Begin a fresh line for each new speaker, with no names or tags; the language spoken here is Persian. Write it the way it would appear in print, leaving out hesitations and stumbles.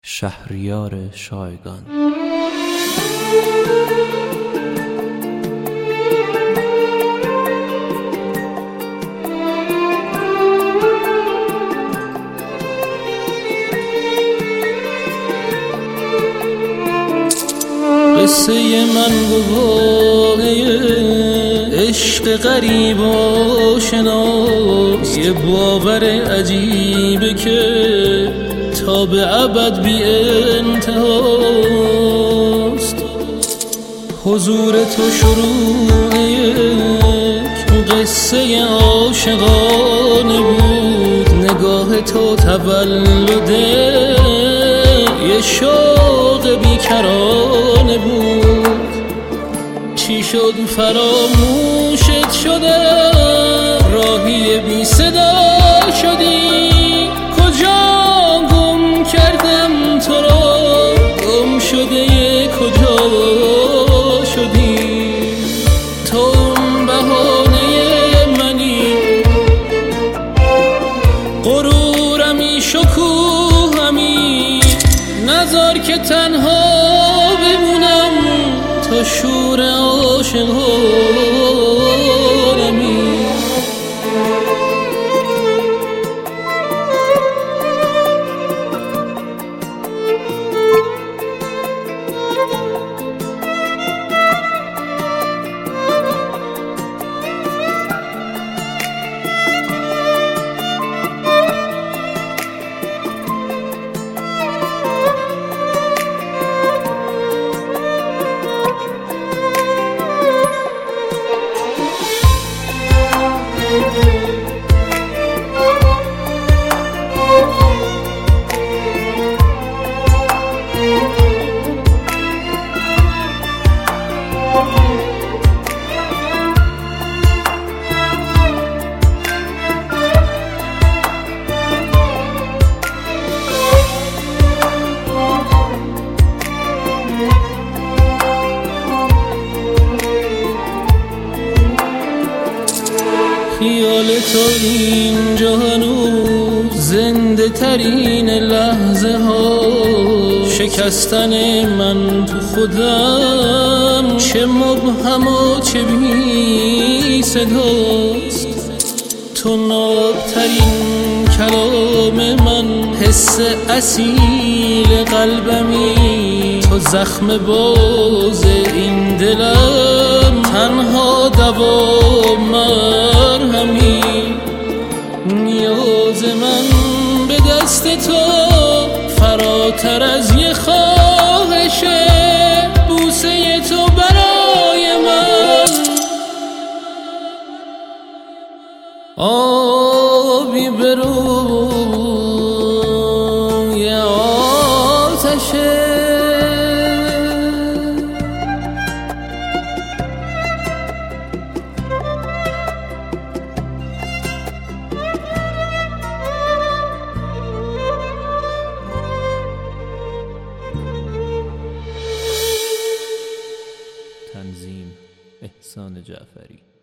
شهریار شایگان.
قصه من گواهی عشق غریب و شناس، یه باور عجیبه که تا به ابد بی انتهاست. حضور تو شروع یک قصه عاشقانه بود، نگاه تو تولد یه شوق بیکرانه بود. چی شد فراموشت شده، راهی بی صدا شدی، کجا گم کردم تو را، گم شده کجا شدی. تو اون بهانه منی، غرورمی شکوهمی، نذار که تنها بمونم تا شور عاشقانمی. خیال تو اینجا هنوز زنده ترین لحظه ها، شکستن من تو خودم چه مبهم و چه بی صداست. تو نابترین کلام من، حس اصیل قلبمی، تو زخم باز این دلم، تنها دوا مرهمی. نیاز من به دست تو فراتر از یه خواهشه، بوسه تو برای من آبی بروی آتشه.
تنظیم احسان جعفری.